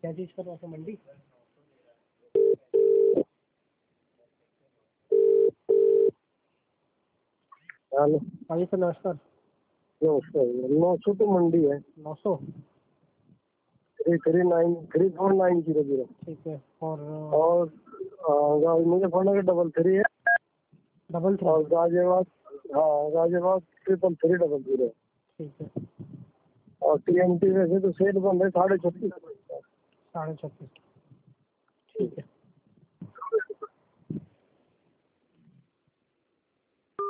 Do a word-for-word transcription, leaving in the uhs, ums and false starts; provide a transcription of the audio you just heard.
क्या चीज़ करवा से मंडी? हेलो। हाँ जी सर, नमस्कार। नमस्कार। नौ सौ तो मंडी है। नौ सौ three three nine three four nine zero zero. ठीक है। और और मुजफ्फरनगर डबल थ्री है। डबल थ्री और गाजियाबाद, हाँ Ghaziabad triple three double zero. ठीक है। और टी एम टी वैसे तो सेट बंद है साढ़े छत्तीस साढ़े छत्तीस ठीक है।